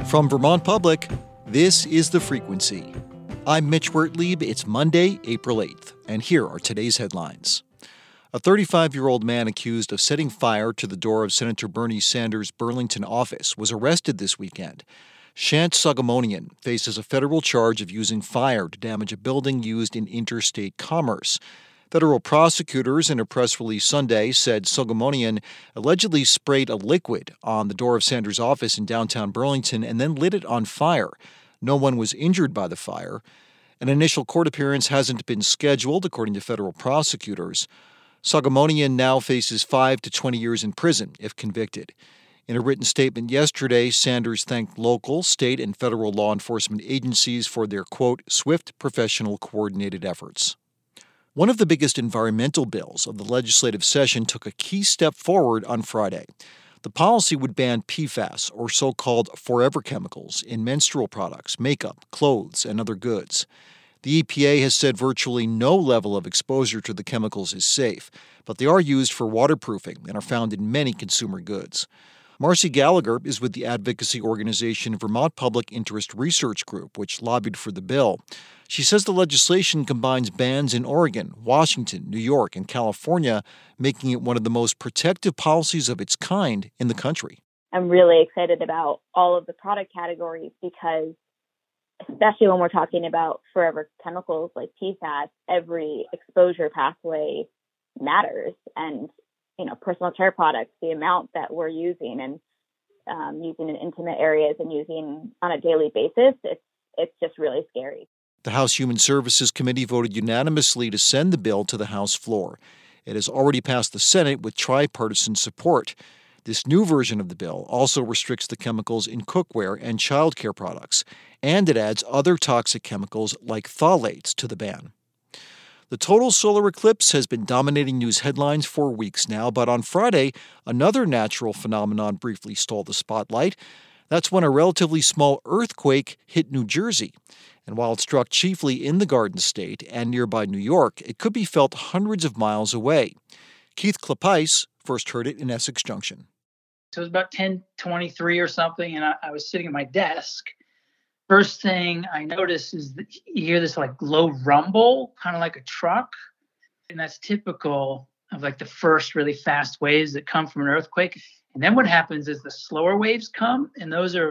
From Vermont Public, this is The Frequency. I'm Mitch Wertlieb. It's Monday, April 8th, and here are today's headlines. A 35-year-old man accused of setting fire to the door of Senator Bernie Sanders' Burlington office was arrested this weekend. Shant Sogomonian faces a federal charge of using fire to damage a building used in interstate commerce. Federal prosecutors in a press release Sunday said Sogomonian allegedly sprayed a liquid on the door of Sanders' office in downtown Burlington and then lit it on fire. No one was injured by the fire. An initial court appearance hasn't been scheduled, according to federal prosecutors. Sogomonian now faces 5 to 20 years in prison if convicted. In a written statement yesterday, Sanders thanked local, state, and federal law enforcement agencies for their, quote, swift, professional, coordinated efforts. One of the biggest environmental bills of the legislative session took a key step forward on Friday. The policy would ban PFAS, or so-called forever chemicals, in menstrual products, makeup, clothes, and other goods. The EPA has said virtually no level of exposure to the chemicals is safe, but they are used for waterproofing and are found in many consumer goods. Marcy Gallagher is with the advocacy organization Vermont Public Interest Research Group, which lobbied for the bill. She says the legislation combines bans in Oregon, Washington, New York, and California, making it one of the most protective policies of its kind in the country. I'm really excited about all of the product categories because, especially when we're talking about forever chemicals like PFAS, every exposure pathway matters. And personal care products, the amount that we're using and using in intimate areas and using on a daily basis, it's just really scary. The House Human Services Committee voted unanimously to send the bill to the House floor. It has already passed the Senate with tripartisan support. This new version of the bill also restricts the chemicals in cookware and childcare products, and it adds other toxic chemicals like phthalates to the ban. The total solar eclipse has been dominating news headlines for weeks now, but on Friday, another natural phenomenon briefly stole the spotlight. That's when a relatively small earthquake hit New Jersey. And while it struck chiefly in the Garden State and nearby New York, it could be felt hundreds of miles away. Keith Klapais first heard it in Essex Junction. So it was about 10:23 or something, and I was sitting at my desk. First thing I noticed is that you hear this like low rumble, kind of like a truck. And that's typical of like the first really fast waves that come from an earthquake. And then what happens is the slower waves come, and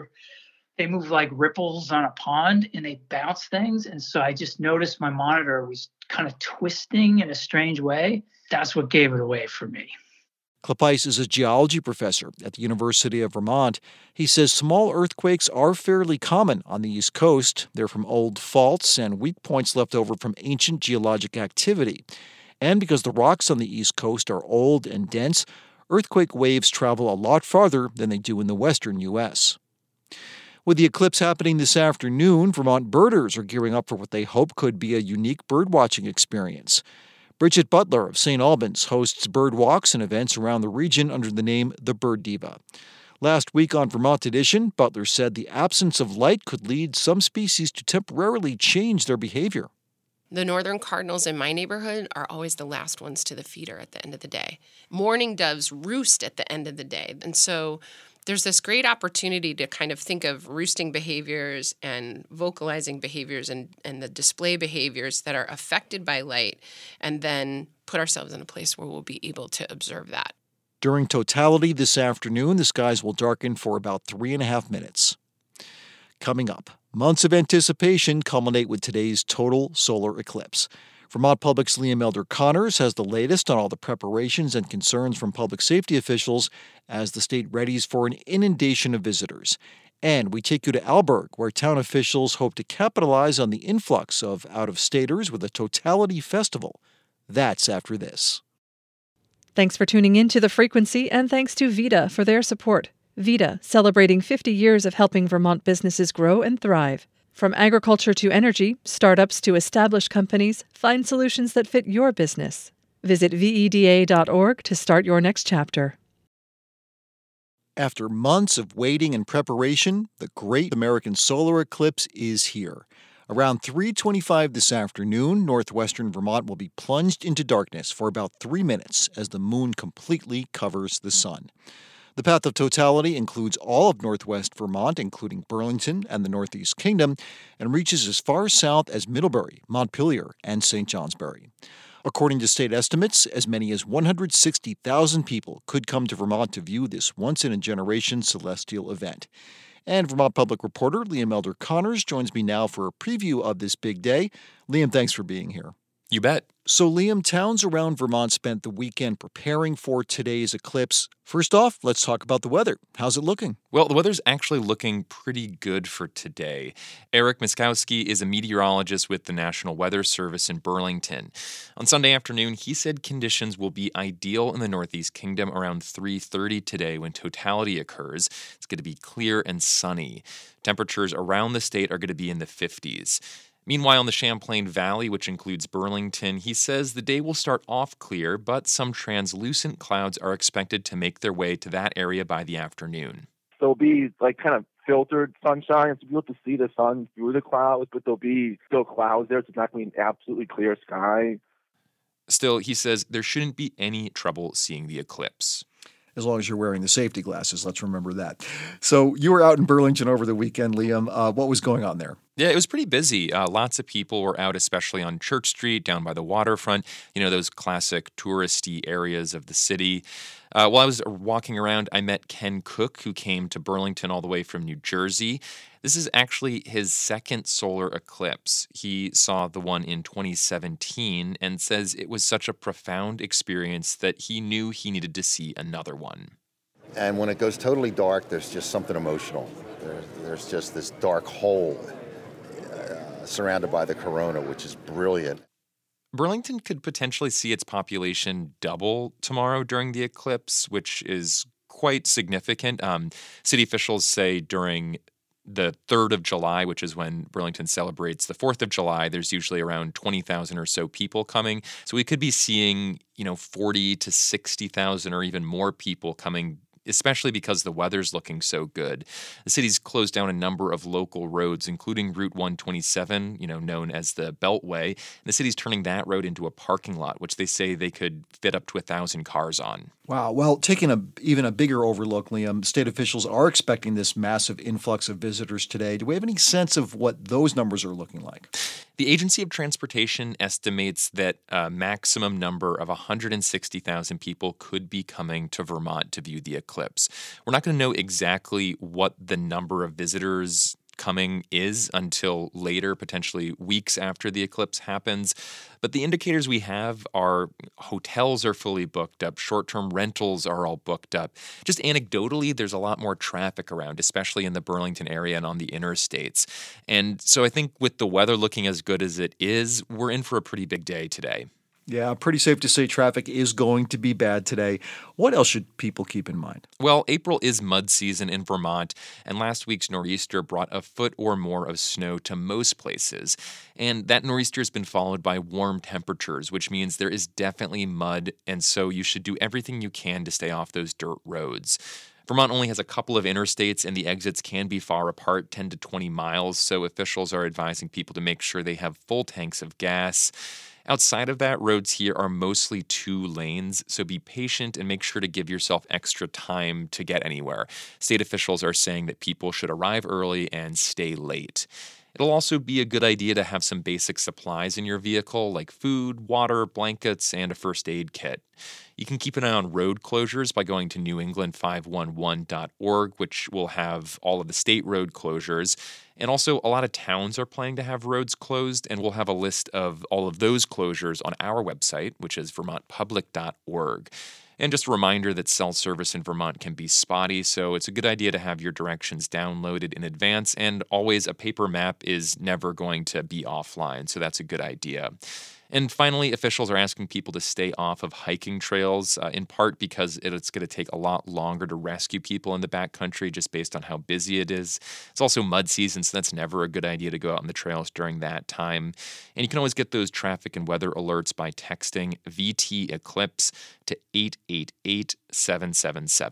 they move like ripples on a pond and they bounce things. And so I just noticed my monitor was kind of twisting in a strange way. That's what gave it away for me. Klapais is a geology professor at the University of Vermont. He says small earthquakes are fairly common on the East Coast. They're from old faults and weak points left over from ancient geologic activity. And because the rocks on the East Coast are old and dense, earthquake waves travel a lot farther than they do in the western U.S. With the eclipse happening this afternoon, Vermont birders are gearing up for what they hope could be a unique birdwatching experience. Bridget Butler of St. Albans hosts bird walks and events around the region under the name The Bird Diva. Last week on Vermont Edition, Butler said the absence of light could lead some species to temporarily change their behavior. The northern cardinals in my neighborhood are always the last ones to the feeder at the end of the day. Mourning doves roost at the end of the day. And so there's this great opportunity to kind of think of roosting behaviors and vocalizing behaviors and the display behaviors that are affected by light, and then put ourselves in a place where we'll be able to observe that. During totality this afternoon, the skies will darken for about 3.5 minutes. Coming up, months of anticipation culminate with today's total solar eclipse. Vermont Public's Liam Elder-Connors has the latest on all the preparations and concerns from public safety officials as the state readies for an inundation of visitors. And we take you to Alberg, where town officials hope to capitalize on the influx of out-of-staters with a totality festival. That's after this. Thanks for tuning in to The Frequency, and thanks to VITA for their support. VITA, celebrating 50 years of helping Vermont businesses grow and thrive. From agriculture to energy, startups to established companies, find solutions that fit your business. Visit VEDA.org to start your next chapter. After months of waiting and preparation, the Great American Solar Eclipse is here. Around 3:25 this afternoon, northwestern Vermont will be plunged into darkness for about 3 minutes as the moon completely covers the sun. The path of totality includes all of northwest Vermont, including Burlington and the Northeast Kingdom, and reaches as far south as Middlebury, Montpelier, and St. Johnsbury. According to state estimates, as many as 160,000 people could come to Vermont to view this once-in-a-generation celestial event. And Vermont Public Reporter Liam Elder Connors joins me now for a preview of this big day. Liam, thanks for being here. You bet. So, Liam, towns around Vermont spent the weekend preparing for today's eclipse. First off, let's talk about the weather. How's it looking? Well, the weather's actually looking pretty good for today. Eric Miskowski is a meteorologist with the National Weather Service in Burlington. On Sunday afternoon, he said conditions will be ideal in the Northeast Kingdom around 3:30 today when totality occurs. It's going to be clear and sunny. Temperatures around the state are going to be in the 50s. Meanwhile, in the Champlain Valley, which includes Burlington, he says the day will start off clear, but some translucent clouds are expected to make their way to that area by the afternoon. There'll be kind of filtered sunshine, so you'll be able to see the sun through the clouds, but there'll be still clouds there, so it's not going to be an absolutely clear sky. Still, he says there shouldn't be any trouble seeing the eclipse. As long as you're wearing the safety glasses, let's remember that. So you were out in Burlington over the weekend, Liam. What was going on there? Yeah, it was pretty busy. Lots of people were out, especially on Church Street, down by the waterfront, those classic touristy areas of the city. While I was walking around, I met Ken Cook, who came to Burlington all the way from New Jersey. This is actually his second solar eclipse. He saw the one in 2017 and says it was such a profound experience that he knew he needed to see another one. And when it goes totally dark, there's just something emotional. There's just this dark hole surrounded by the corona, which is brilliant. Burlington could potentially see its population double tomorrow during the eclipse, which is quite significant. City officials say during the 3rd of July, which is when Burlington celebrates the 4th of July, there's usually around 20,000 or so people coming. So we could be seeing, 40 to 60,000 or even more people coming, especially because the weather's looking so good. The city's closed down a number of local roads, including Route 127, known as the Beltway. And the city's turning that road into a parking lot, which they say they could fit up to 1,000 cars on. Wow. Well, taking even a bigger overlook, Liam, state officials are expecting this massive influx of visitors today. Do we have any sense of what those numbers are looking like? The Agency of Transportation estimates that a maximum number of 160,000 people could be coming to Vermont to view the eclipse. We're not going to know exactly what the number of visitors coming is until later, potentially weeks after the eclipse happens. But the indicators we have are hotels are fully booked up, short-term rentals are all booked up. Just anecdotally, there's a lot more traffic around, especially in the Burlington area and on the interstates. And so I think with the weather looking as good as it is, we're in for a pretty big day today. Yeah, pretty safe to say traffic is going to be bad today. What else should people keep in mind? Well, April is mud season in Vermont, and last week's nor'easter brought a foot or more of snow to most places. And that nor'easter has been followed by warm temperatures, which means there is definitely mud, and so you should do everything you can to stay off those dirt roads. Vermont only has a couple of interstates, and the exits can be far apart, 10 to 20 miles, so officials are advising people to make sure they have full tanks of gas. Outside of that, roads here are mostly 2 lanes, so be patient and make sure to give yourself extra time to get anywhere. State officials are saying that people should arrive early and stay late. It'll also be a good idea to have some basic supplies in your vehicle, like food, water, blankets, and a first aid kit. You can keep an eye on road closures by going to newengland511.org, which will have all of the state road closures. And also, a lot of towns are planning to have roads closed, and we'll have a list of all of those closures on our website, which is vermontpublic.org. And just a reminder that cell service in Vermont can be spotty, so it's a good idea to have your directions downloaded in advance, and always a paper map is never going to be offline, so that's a good idea. And finally, officials are asking people to stay off of hiking trails, in part because it's going to take a lot longer to rescue people in the backcountry just based on how busy it is. It's also mud season, so that's never a good idea to go out on the trails during that time. And you can always get those traffic and weather alerts by texting VT Eclipse to 888-777.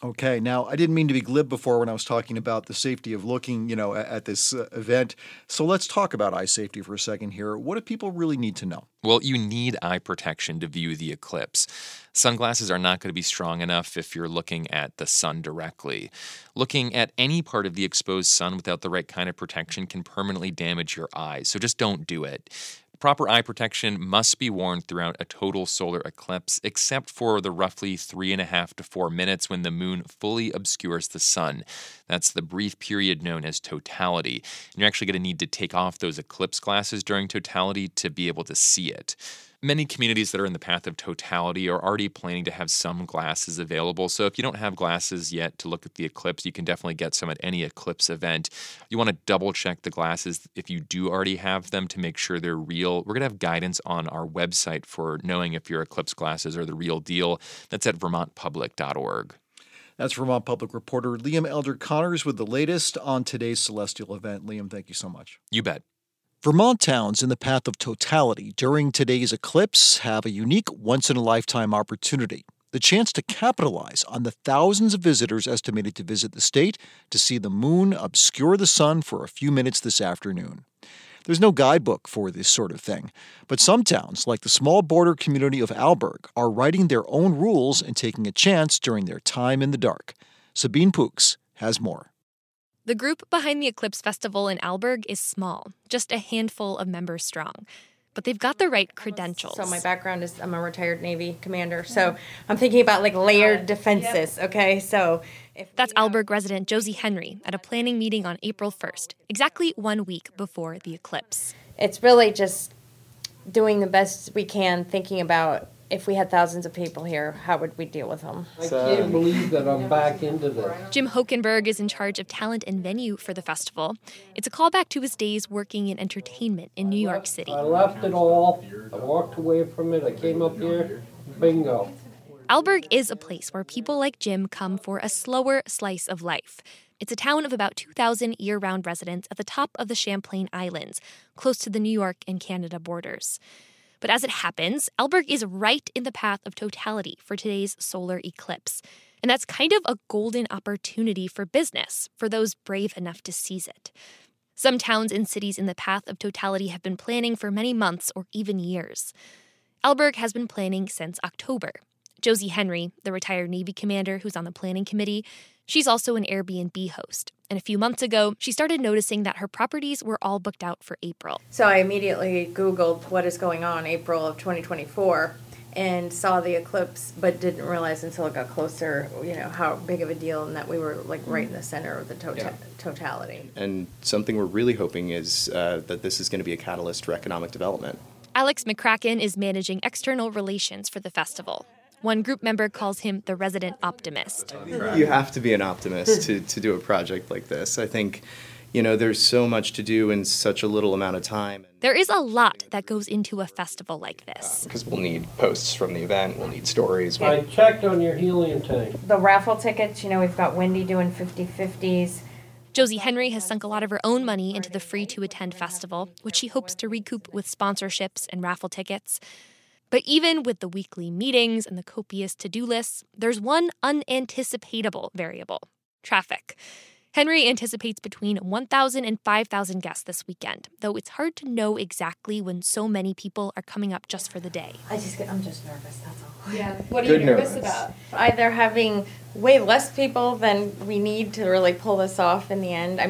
Okay. Now, I didn't mean to be glib before when I was talking about the safety of looking, at this event. So let's talk about eye safety for a second here. What do people really need to know? Well, you need eye protection to view the eclipse. Sunglasses are not going to be strong enough if you're looking at the sun directly. Looking at any part of the exposed sun without the right kind of protection can permanently damage your eyes, so just don't do it. Proper eye protection must be worn throughout a total solar eclipse, except for the roughly 3.5 to 4 minutes when the moon fully obscures the sun. That's the brief period known as totality. And you're actually going to need to take off those eclipse glasses during totality to be able to see it. Many communities that are in the path of totality are already planning to have some glasses available. So if you don't have glasses yet to look at the eclipse, you can definitely get some at any eclipse event. You want to double check the glasses if you do already have them to make sure they're real. We're going to have guidance on our website for knowing if your eclipse glasses are the real deal. That's at vermontpublic.org. That's Vermont Public reporter Liam Elder-Connors with the latest on today's celestial event. Liam, thank you so much. You bet. Vermont towns in the path of totality during today's eclipse have a unique once-in-a-lifetime opportunity, the chance to capitalize on the thousands of visitors estimated to visit the state to see the moon obscure the sun for a few minutes this afternoon. There's no guidebook for this sort of thing, but some towns, like the small border community of Alburgh, are writing their own rules and taking a chance during their time in the dark. Sabine Pooks has more. The group behind the Eclipse Festival in Alburgh is small, just a handful of members strong. But they've got the right credentials. So my background is I'm a retired Navy commander, so I'm thinking about layered defenses, okay? So that's Alburgh resident Josie Henry at a planning meeting on April 1st, exactly 1 week before the eclipse. It's really just doing the best we can, thinking about if we had thousands of people here, how would we deal with them? I can't believe that I'm back into this. Jim Hokenberg is in charge of talent and venue for the festival. It's a callback to his days working in entertainment in New York City. I left it all. I walked away from it. I came up here. Bingo. Alburgh is a place where people like Jim come for a slower slice of life. It's a town of about 2,000 year-round residents at the top of the Champlain Islands, close to the New York and Canada borders. But as it happens, Alburgh is right in the path of totality for today's solar eclipse. And that's kind of a golden opportunity for business, for those brave enough to seize it. Some towns and cities in the path of totality have been planning for many months or even years. Alburgh has been planning since October. Josie Henry, the retired Navy commander who's on the planning committee, she's also an Airbnb host. And a few months ago, she started noticing that her properties were all booked out for April. So I immediately Googled what is going on April of 2024 and saw the eclipse, but didn't realize until it got closer, how big of a deal and that we were right in the center of the totality. And something we're really hoping is that this is going to be a catalyst for economic development. Alex McCracken is managing external relations for the festival. One group member calls him the resident optimist. You have to be an optimist to do a project like this. I think, there's so much to do in such a little amount of time. There is a lot that goes into a festival like this. Because we'll need posts from the event, we'll need stories. I checked on your helium tank. The raffle tickets, we've got Wendy doing 50/50s. Josie Henry has sunk a lot of her own money into the free-to-attend festival, which she hopes to recoup with sponsorships and raffle tickets. But even with the weekly meetings and the copious to-do lists, there's one unanticipatable variable: traffic. Henry anticipates between 1,000 and 5,000 guests this weekend, though it's hard to know exactly when so many people are coming up just for the day. I'm just nervous, that's all. Yeah. What are you nervous about? Either having way less people than we need to really pull this off in the end.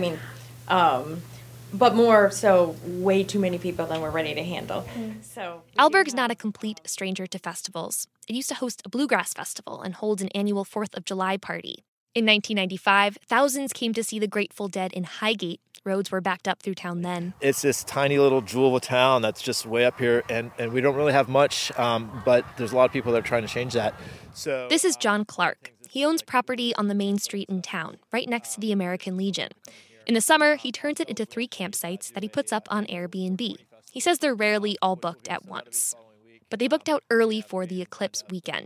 But more so, way too many people than we're ready to handle. So Alburgh's not a complete stranger to festivals. It used to host a bluegrass festival and holds an annual 4th of July party. In 1995, thousands came to see the Grateful Dead in Highgate. Roads were backed up through town then. It's this tiny little jewel of a town that's just way up here, and we don't really have much, but there's a lot of people that are trying to change that. So this is John Clark. He owns property on the main street in town, right next to the American Legion. In the summer, he turns it into 3 campsites that he puts up on Airbnb. He says they're rarely all booked at once. But they booked out early for the eclipse weekend.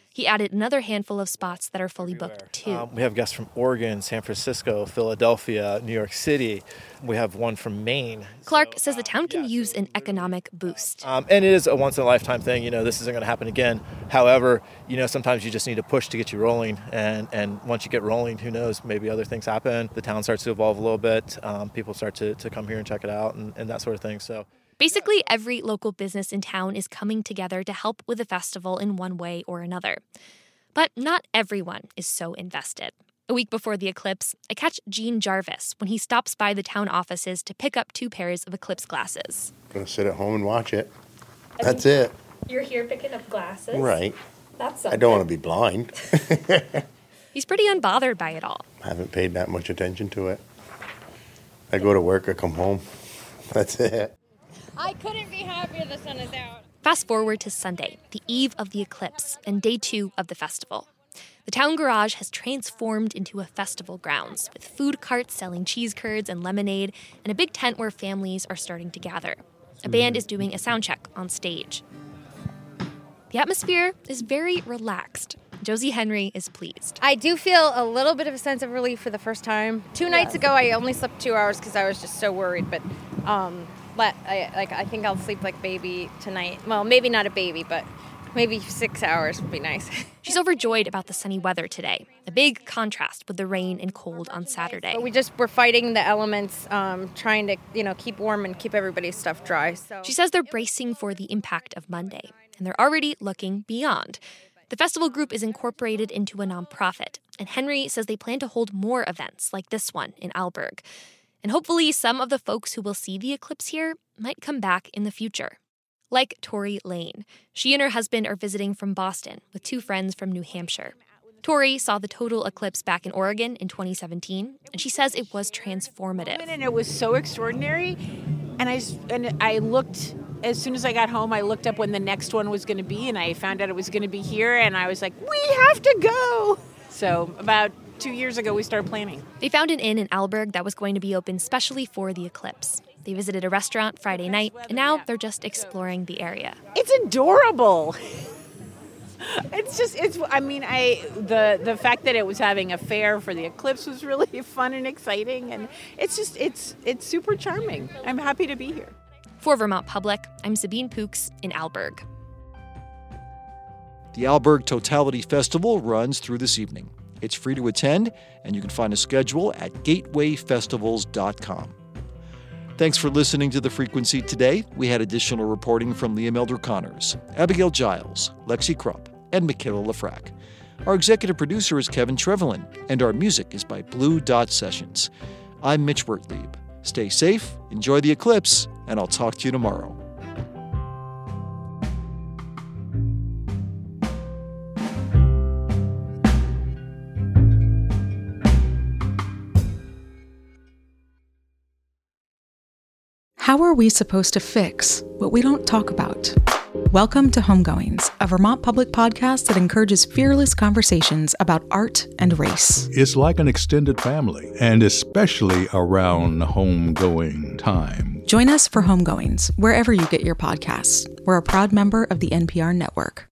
He added another handful of spots that are fully booked, too. We have guests from Oregon, San Francisco, Philadelphia, New York City. We have one from Maine. Clark says the town can use an economic boost. And it is a once-in-a-lifetime thing. This isn't going to happen again. However, sometimes you just need a push to get you rolling. And once you get rolling, who knows, maybe other things happen. The town starts to evolve a little bit. People start to come here and check it out and that sort of thing. So basically, every local business in town is coming together to help with the festival in one way or another. But not everyone is so invested. A week before the eclipse, I catch Gene Jarvis when he stops by the town offices to pick up 2 pairs of eclipse glasses. Gonna sit at home and watch it. That's it. You're here picking up glasses? Right. That's something. I don't want to be blind. He's pretty unbothered by it all. I haven't paid that much attention to it. I go to work, I come home. That's it. I couldn't be happier the sun is out. Fast forward to Sunday, the eve of the eclipse and day 2 of the festival. The town garage has transformed into a festival grounds with food carts selling cheese curds and lemonade and a big tent where families are starting to gather. A band is doing a sound check on stage. The atmosphere is very relaxed. Josie Henry is pleased. I do feel a little bit of a sense of relief for the first time. 2 nights ago, I only slept 2 hours because I was just so worried, but I think I'll sleep like baby tonight. Well, maybe not a baby, but maybe 6 hours would be nice. She's overjoyed about the sunny weather today, a big contrast with the rain and cold on Saturday. But we're fighting the elements, trying to, keep warm and keep everybody's stuff dry. So she says they're bracing for the impact of Monday, and they're already looking beyond. The festival group is incorporated into a nonprofit, and Henry says they plan to hold more events like this one in Alberg. And hopefully some of the folks who will see the eclipse here might come back in the future. Like Tori Lane. She and her husband are visiting from Boston with 2 friends from New Hampshire. Tori saw the total eclipse back in Oregon in 2017, and she says it was transformative. And it was so extraordinary, and I looked, as soon as I got home, I looked up when the next one was going to be, and I found out it was going to be here, and I was like, we have to go! So about 2 years ago, we started planning. They found an inn in Alberg that was going to be open specially for the eclipse. They visited a restaurant Friday night, and now they're just exploring the area. It's adorable. The fact that it was having a fair for the eclipse was really fun and exciting, and it's super charming. I'm happy to be here. For Vermont Public, I'm Sabine Pooks in Alberg. The Alberg Totality Festival runs through this evening. It's free to attend, and you can find a schedule at gatewayfestivals.com. Thanks for listening to The Frequency today. We had additional reporting from Liam Elder-Connors, Abigail Giles, Lexi Krupp, and Michaela Lafrac. Our executive producer is Kevin Trevelyan, and our music is by Blue Dot Sessions. I'm Mitch Wertlieb. Stay safe, enjoy the eclipse, and I'll talk to you tomorrow. How are we supposed to fix what we don't talk about? Welcome to Homegoings, a Vermont Public podcast that encourages fearless conversations about art and race. It's like an extended family, and especially around homegoing time. Join us for Homegoings, wherever you get your podcasts. We're a proud member of the NPR network.